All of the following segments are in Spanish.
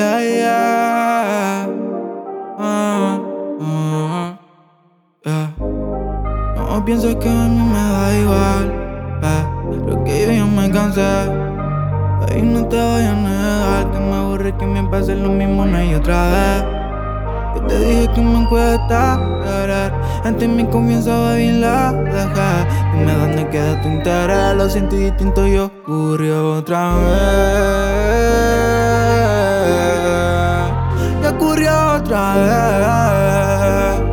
Yeah, yeah. Yeah. No pienses que a mí me da igual, lo que yo ya me cansé. Y no te voy a negar que me aburre que me pase lo mismo una y otra vez. Yo te dije que me cuesta querer, en ti mi confianza va bien la dejé. Dime dónde queda tu interés, lo siento distinto y ocurrió otra vez. Y ocurrió otra vez.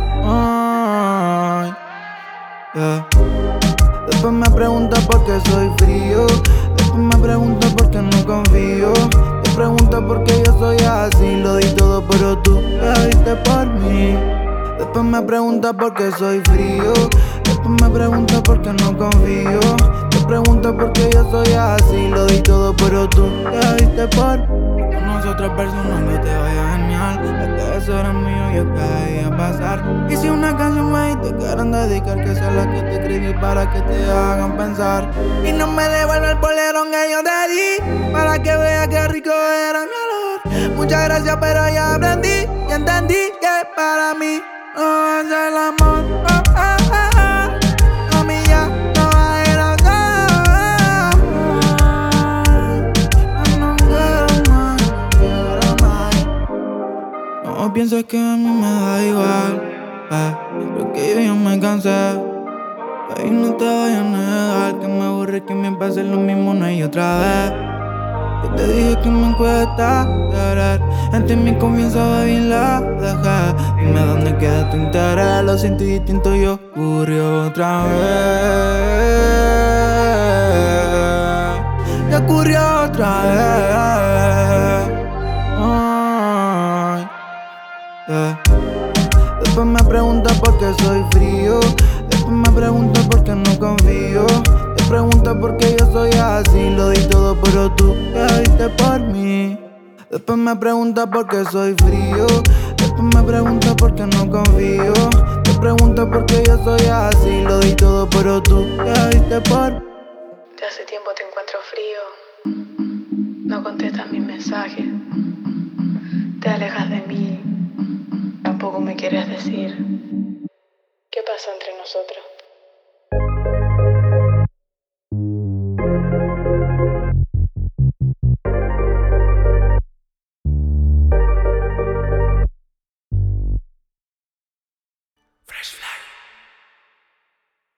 Ay, yeah. Después me preguntas por qué soy frío. Después me preguntas por qué no confío. Te preguntas por qué yo soy así. Lo di todo pero tú te diste por mí. Después me preguntas por qué soy frío. Después me preguntas por qué no confío. Te preguntas por qué yo soy así. Lo di todo pero tú te diste por mí. Conoce otras personas que te vaya genial. Este eso era mío, yo quería pasar. Y si una canción me te quieren dedicar, que sea la que te escribí para que te hagan pensar. Y no me devuelve el polerón que yo te di, para que veas que rico era mi olor. Muchas gracias, pero ya aprendí y entendí que para mí no es el amor. A mí ya no hay razón. No quiero más, no quiero más. No pienses que a mí me da igual, lo que yo ya me cansé. Y no te voy a negar que me aburre que me pase lo mismo una y otra vez. Yo te dije que me cuesta querer, en ti mi confianza va bien la dejé. Dime dónde queda tu interés, lo siento distinto y ocurrió otra vez. Y ocurrió otra vez. Ay, yeah. Después me preguntas por qué soy frío. Después me preguntas por qué no confío. Te preguntas por qué yo soy así. Lo di todo pero tú te diste por mí. Después me preguntas por qué soy frío. Después me preguntas por qué no confío. Te preguntas por qué yo soy así. Lo di todo pero tú te diste por mí. De hace tiempo te encuentro frío. No contestas mis mensajes. Te alejas de mí. Tampoco me quieres decir qué pasó entre nosotros.